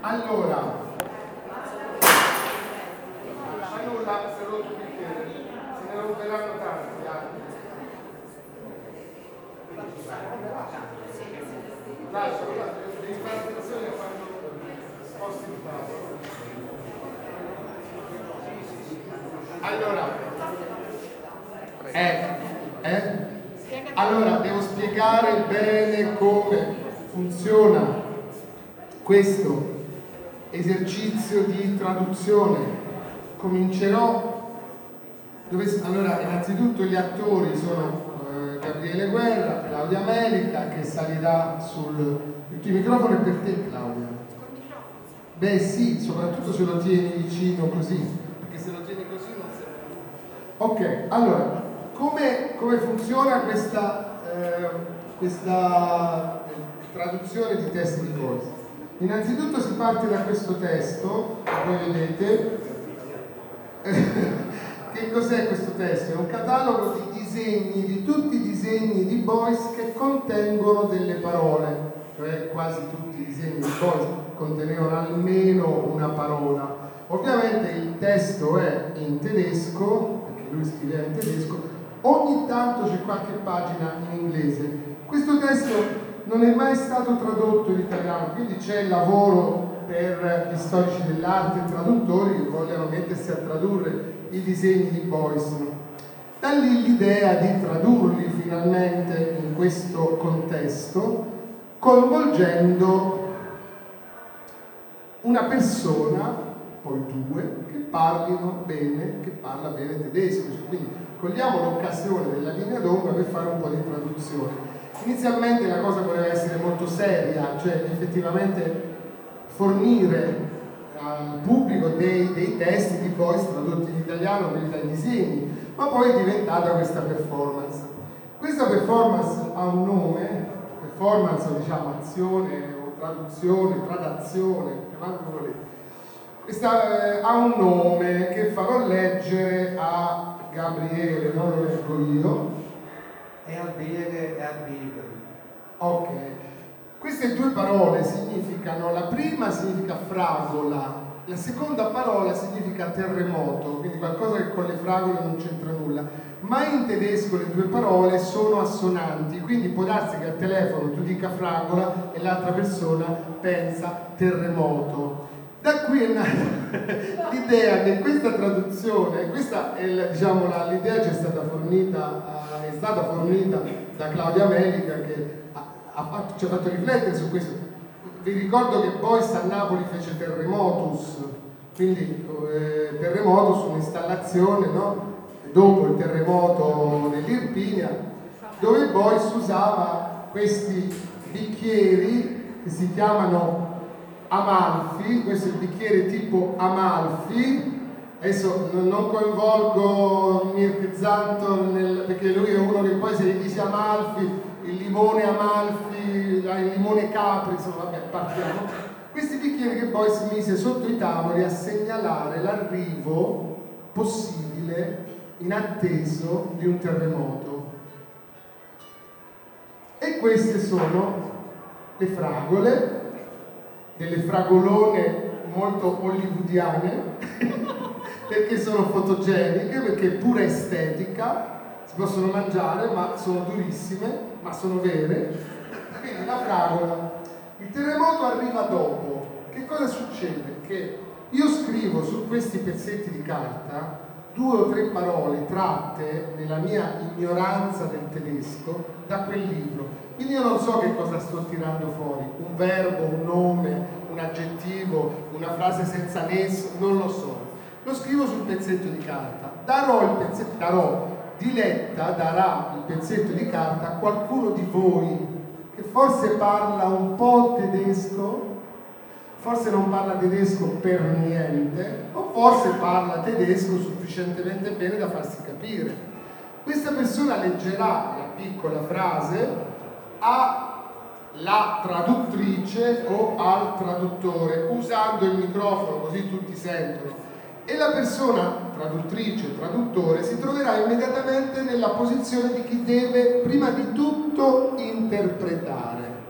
Allora, ma nulla, si è rotto il bicchiere, se ne romperanno tanti altri. Lascia, devi fare attenzione quando sposti il tavolo. Allora, devo spiegare bene come funziona questo esercizio di traduzione. Comincerò allora, innanzitutto gli attori sono Gabriele Guerra, Claudia Melica, che salirà il tuo microfono è per te, Claudia. Beh sì, soprattutto se lo tieni vicino così, perché se lo tieni così non serve. Ok, allora, come funziona questa traduzione di testi di voice? Innanzitutto si parte da questo testo, voi vedete. Che cos'è questo testo? È un catalogo di disegni, di tutti i disegni di Beuys che contengono delle parole, cioè quasi tutti i disegni di Beuys contenevano almeno una parola. Ovviamente il testo è in tedesco, perché lui scriveva in tedesco, ogni tanto c'è qualche pagina in inglese. Questo testo non è mai stato tradotto in italiano, quindi c'è il lavoro per gli storici dell'arte e traduttori che vogliono mettersi a tradurre i disegni di Beuys. Da lì l'idea di tradurli finalmente in questo contesto, coinvolgendo una persona, poi due, che parla bene tedesco. Quindi cogliamo l'occasione della linea d'ombra per fare un po' di traduzione. Inizialmente la cosa voleva essere molto seria, cioè effettivamente fornire al pubblico dei testi di Beuys tradotti in italiano, quelli dai disegni, ma poi è diventata questa performance. Questa performance ha un nome, performance o diciamo azione o traduzione, tradazione, chiamatelo come volete. Questa ha un nome che farò leggere a Gabriele, non lo leggo io. Ok. Queste due parole significano, la prima significa fragola, la seconda parola significa terremoto, quindi qualcosa che con le fragole non c'entra nulla, ma in tedesco le due parole sono assonanti, quindi può darsi che al telefono tu dica fragola e l'altra persona pensa terremoto. Da qui è nata l'idea che questa traduzione, questa è l'idea è stata fornita da Claudia Melica, che ci ha fatto riflettere su questo. Vi ricordo che Beuys a Napoli fece Terremotus, quindi Terremotus, un'installazione, no? Dopo il terremoto dell'Irpinia, dove Beuys usava questi bicchieri che si chiamano Amalfi. Questo è il bicchiere tipo Amalfi. Adesso non coinvolgo Mirko Zanto perché lui è uno che poi se gli dice Amalfi, il limone Amalfi, il limone Capri, insomma, vabbè, partiamo. Questi bicchieri che poi si mise sotto i tavoli a segnalare l'arrivo possibile, inatteso, di un terremoto. E queste sono le fragole, delle fragolone molto hollywoodiane, perché sono fotogeniche, perché è pura estetica, si possono mangiare, ma sono durissime, ma sono vere. Quindi la fragola. Il terremoto arriva dopo. Che cosa succede? Che io scrivo su questi pezzetti di carta 2 o 3 parole tratte nella mia ignoranza del tedesco da quel libro. Quindi io non so che cosa sto tirando fuori, un verbo, un nome, un aggettivo, una frase senza nesso, non lo so. Lo scrivo sul pezzetto di carta, Diletta darà il pezzetto di carta a qualcuno di voi che forse parla un po' tedesco, forse non parla tedesco per niente, o forse parla tedesco sufficientemente bene da farsi capire. Questa persona leggerà la piccola frase alla traduttrice o al traduttore, usando il microfono così tutti sentono. E la persona, traduttrice, traduttore, si troverà immediatamente nella posizione di chi deve prima di tutto interpretare.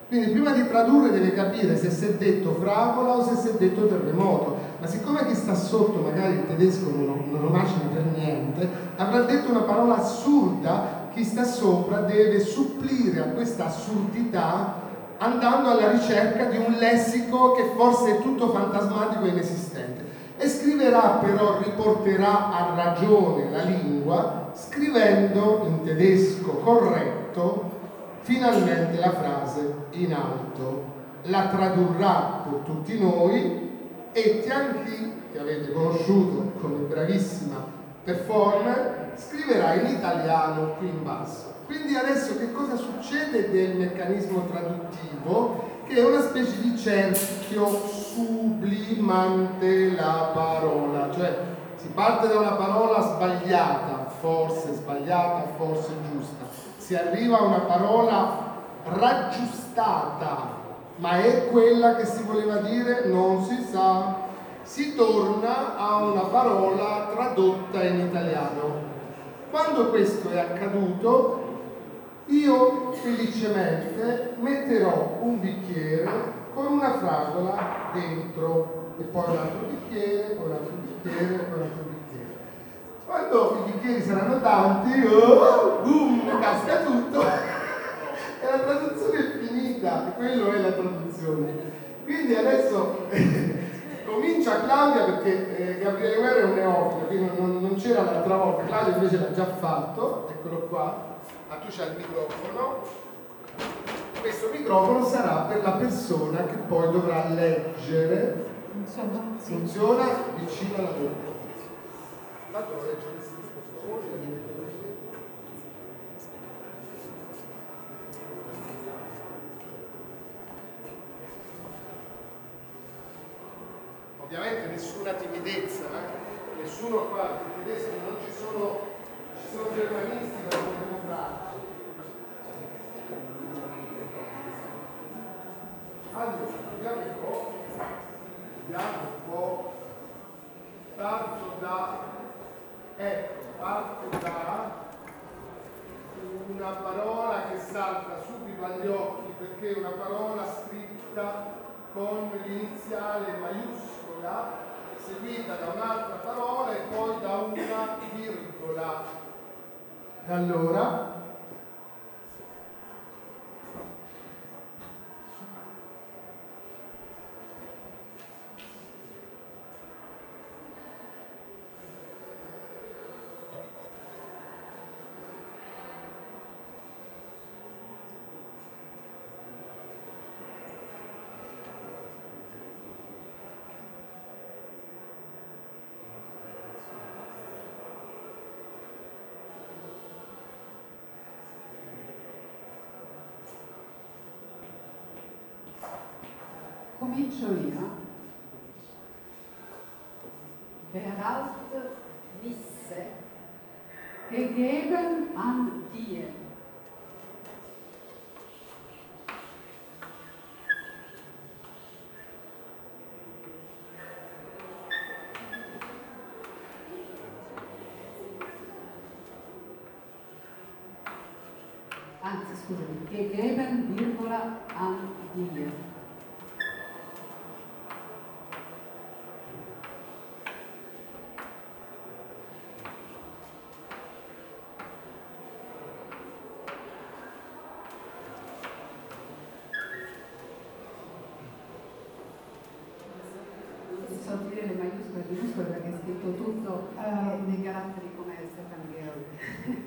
Quindi prima di tradurre deve capire se si è detto fragola o se si è detto terremoto, ma siccome chi sta sotto magari il tedesco non lo macina per niente, avrà detto una parola assurda, chi sta sopra deve supplire a questa assurdità andando alla ricerca di un lessico che forse è tutto fantasmatico e inesistente. E scriverà però, riporterà a ragione la lingua, scrivendo in tedesco corretto finalmente la frase in alto. La tradurrà per tutti noi e Tianchi, che avete conosciuto come bravissima performer, scriverà in italiano qui in basso. Quindi adesso che cosa succede del meccanismo traduttivo? Che è una specie di cerchio sublimante la parola, cioè si parte da una parola sbagliata, forse giusta, si arriva a una parola raggiustata, ma è quella che si voleva dire? Non si sa. Si torna a una parola tradotta in italiano. Quando questo è accaduto, io felicemente metterò un bicchiere con una fragola dentro e poi un altro bicchiere, poi un altro bicchiere, poi un altro bicchiere. Quando i bicchieri saranno tanti, boom, casca tutto e la traduzione è finita, quello è la traduzione. Quindi adesso comincia Claudia perché Gabriele Guerra è un neofita, quindi non c'era l'altra volta, Claudia invece l'ha già fatto, eccolo qua. Ma tu c'hai il microfono, questo microfono sarà per la persona che poi dovrà leggere. Funziona vicino alla bocca. Tanto lo leggo questo. Ovviamente nessuna timidezza, nessuno qua, i tedeschi non ci sono germanisti che non possiamo fare. Allora, vediamo un po', parto da una parola che salta subito agli occhi perché è una parola scritta con l'iniziale maiuscola seguita da un'altra parola e poi da una virgola. Allora, comincio io. Berhalt wisse, gegeben an dir. Anzi, scusami, gegeben, virgola, an dir. Dire le maiuscole e minuscole perché è scritto tutto nei caratteri come Stefano Gheroli.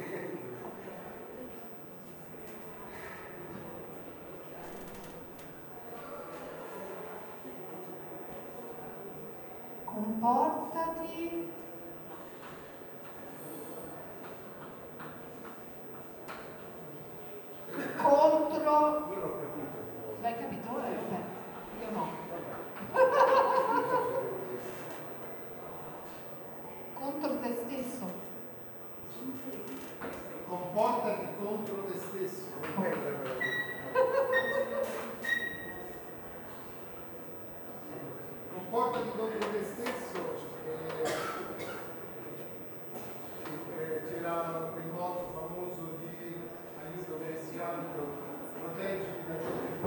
Comportati contro. Io l'ho capito. L'hai capito? Vabbè, io no. Contro te stesso. Comportati contro te stesso. Comportati contro te stesso. C'era quel motto famoso di aiuto messianico, proteggiti da ciò che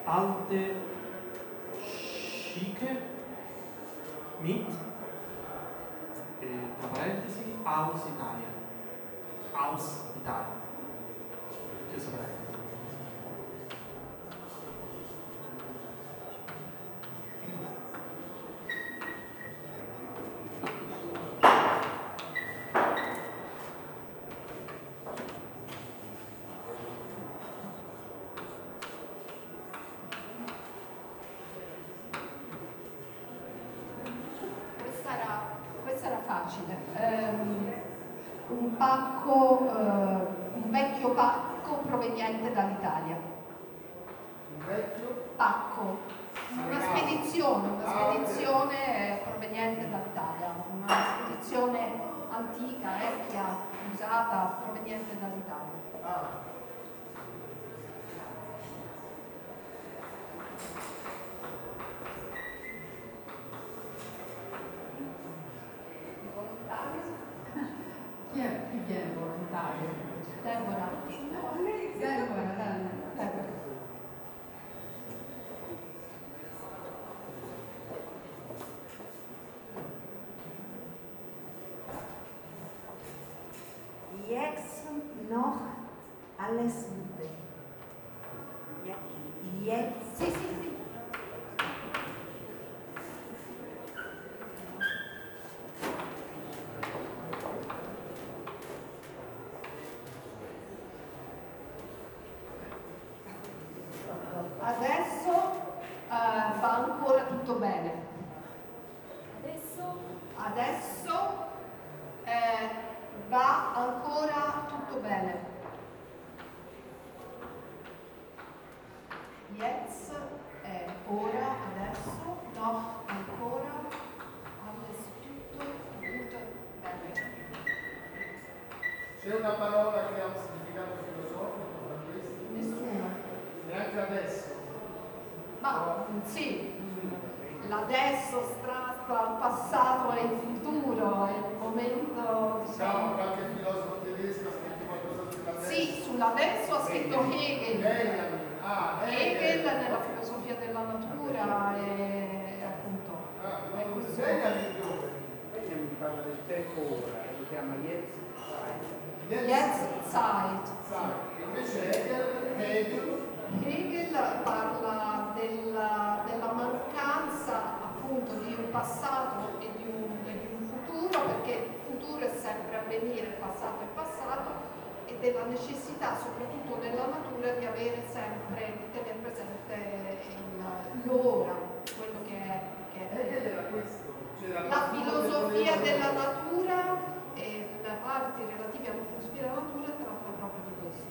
Alte Schike mit, tra parentesi, Aus Italia. Aus Italia. Chiusa parentesi. Questa era facile. Un vecchio pacco proveniente dall'Italia. Un vecchio? Pacco. Una spedizione proveniente dall'Italia. Una spedizione antica, vecchia, usata, proveniente dall'Italia. Ah. Chi viene volontario? Deborah. Deborah. Jetzt noch alles Gute. Jetzt. Sì, sì, sì. Adesso va ancora tutto bene. Adesso va ancora tutto bene. Jetzt è ora, adesso, no, ancora, alles tutto bene. C'è una parola che ha un significato filosofico tra questi? Nessuno. Neanche adesso? Ma sì, l'adesso tra il passato e il futuro, è il momento, Diciamo, qualche filosofo tedesco ha scritto qualcosa sull'adesso? Sì, sull'adesso ha scritto Hegel. Hegel nella filosofia della natura e appunto. Benjamin dove? Benjamin parla del tempo ora, lo chiama Jetztzeit. Invece Hegel parla della mancanza appunto di un passato e di un futuro, perché il futuro è sempre avvenire, il passato è passato, e della necessità, soprattutto nella natura, di avere sempre, di tenere presente l'ora, quello che è. Hegel era questo. La filosofia della natura e le parti relative alla filosofia della natura tratta proprio di questo.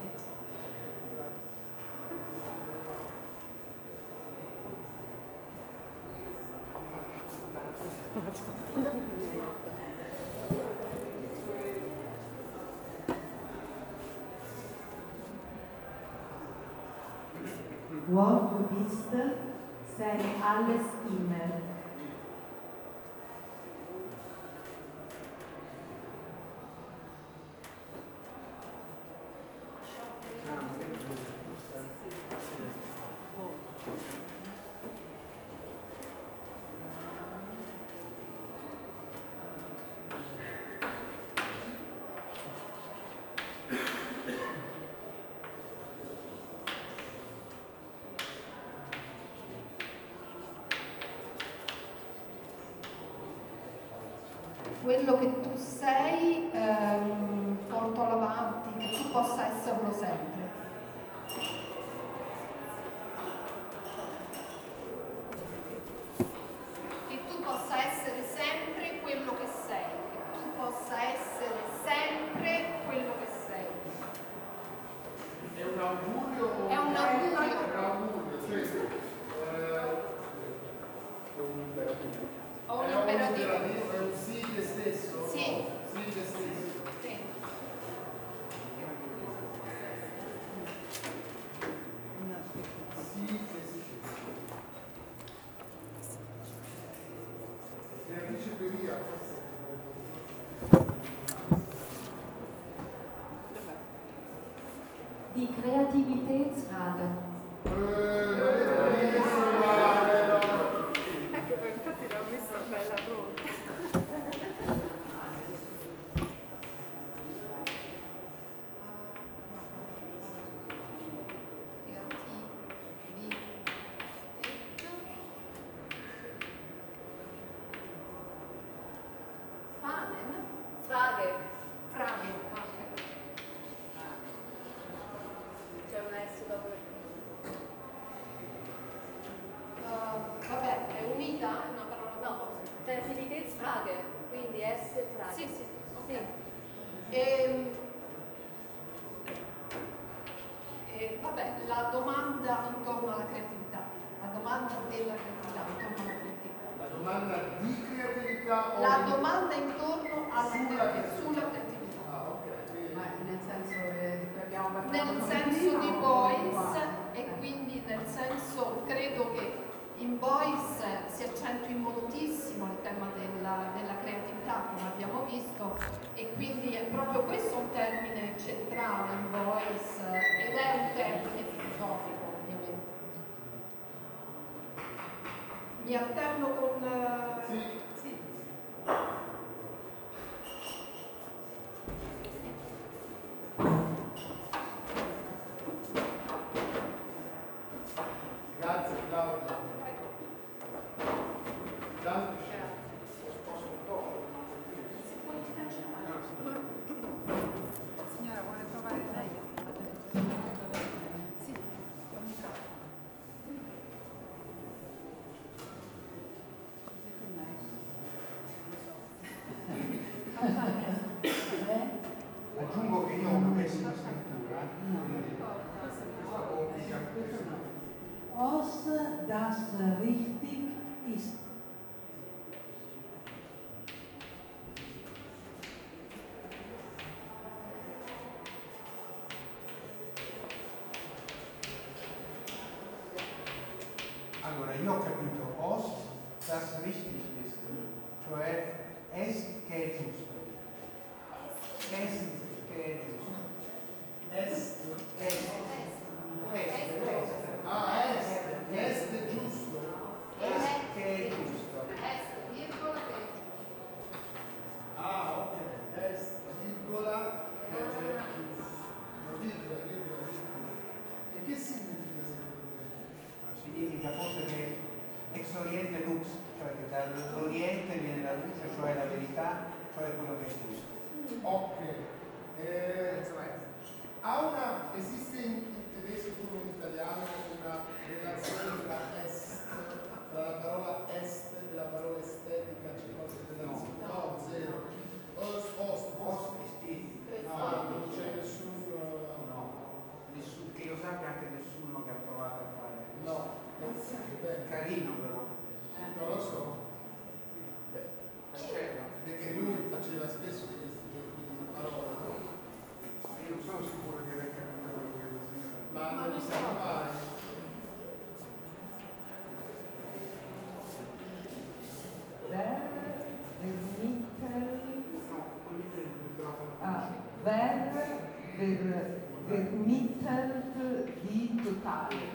Wo du bist, sei alles immer. Quello che tu sei, portalo avanti, che tu possa esserlo sempre. Che tu possa essere sempre quello che sei, che tu possa essere sempre quello che sei. È un augurio? È un augurio. È un augurio, cioè, Ho un imperativo. È un sì te stesso? Sì. Sì te stesso. Sì. S frase. Sì, sì, Sì. ok. Vabbè, la domanda intorno alla creatività, la domanda della creatività intorno alla creatività. La domanda di creatività o La domanda intorno alla sulla sulla creatività. Ah, ok. Quindi- Ma nel senso di cui abbiamo parlato Nel come senso prima, di o Boyce qua? e quindi nel senso, credo che in Boyce si accentui moltissimo il tema della creatività, come abbiamo visto, e quindi è proprio questo un termine centrale in Boyce ed è un termine filosofico, ovviamente. Mi alterno con... Sì. sì. Grazie Claudia. Grazie. Signora, vuole provare lei? Sì, con Aggiungo che io ho una pessima scrittura, quindi questo complica. Os das richtig ist. Allora, io ho capito os das richtig ist, cioè est che è giusto. Est che è giusto. Est. Est. Ah, est è giusto. Est che è giusto. virgola, Ah, ok. Est, virgola, che è giusto. Virgola. E che significa secondo me? Significa forse che ex oriente lux, cioè che dall'oriente viene la luce, cioè la verità, cioè quello che è giusto. Ok. Esiste in tedesco come in italiano una relazione tra la parola est e la parola estetica? C'è qualche relazione? No, zero. Post estetica. No, non c'è nessun... Nessuno, che io sappia anche nessuno che ha provato a fare. No, beh, Carino però. non lo so. Perché lui faceva spesso questi giochi di parole, no? Io non sono sicuro che era capito quello che diceva. Ma non li sa mai. Vermittelt die Totale.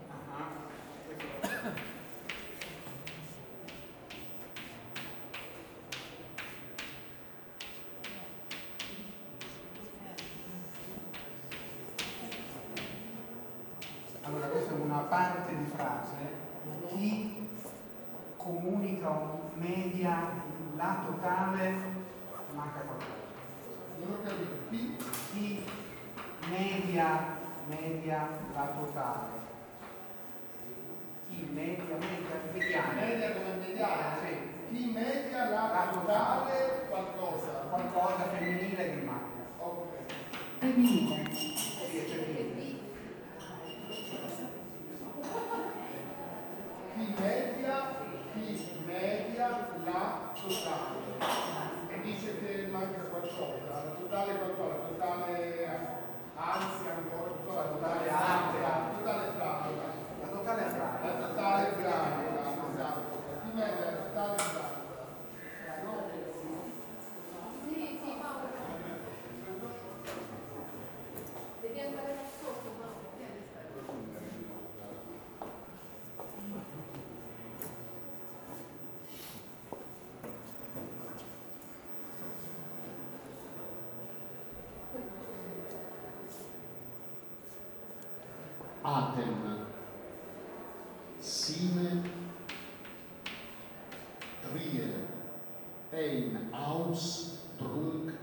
Allora, questa è una parte di frase. Chi comunica o media la totale, manca qualcosa. Non ho capito. Chi media la totale. Chi media, mediana. Media come mediana? Sì. Chi media la totale qualcosa? Qualcosa femminile che manca. Ok. Femminile. Sì, è femminile. Chi media la totale. E dice che manca qualcosa. La totale qualcosa, la totale ansia ancora, la totale ansia, la totale fragola. La totale fragola. La totale fragola, esatto. Chi media la totale fragola. Sì, Paolo. Devi andare da sotto, Paolo. Atem, Sine, Trier, Ein, Aus, Trunk,